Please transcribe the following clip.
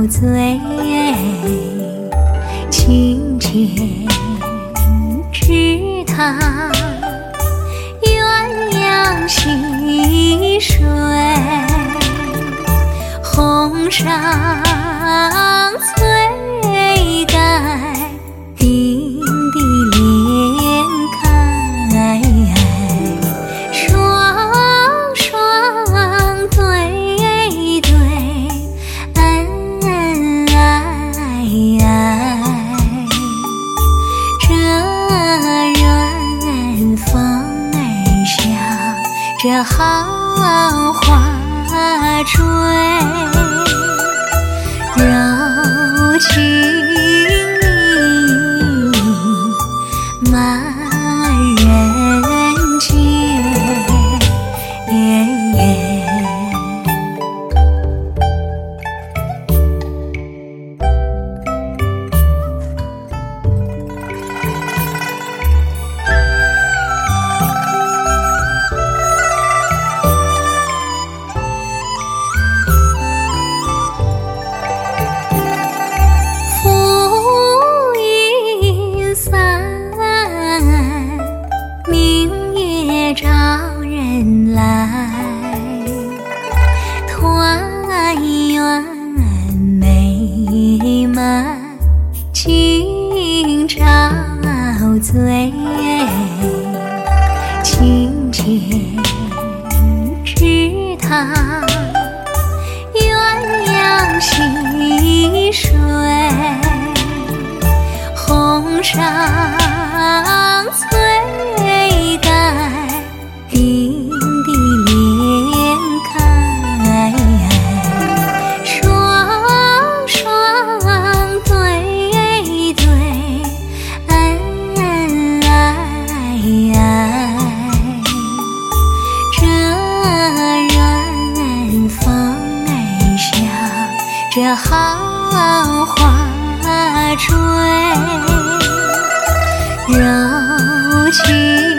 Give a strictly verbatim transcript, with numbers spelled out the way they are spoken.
醉，清浅池塘，鸳鸯戏水，红裳翠盖，滴滴莲开，双双对对恩爱，这人风儿笑，这好花追，柔情蜜满人间。照人来，团圆美满，今朝醉，清浅池塘，鸳鸯戏水，红裳翠盖，滴滴莲开，双双对对恩爱，这人风儿笑，这好花追，柔情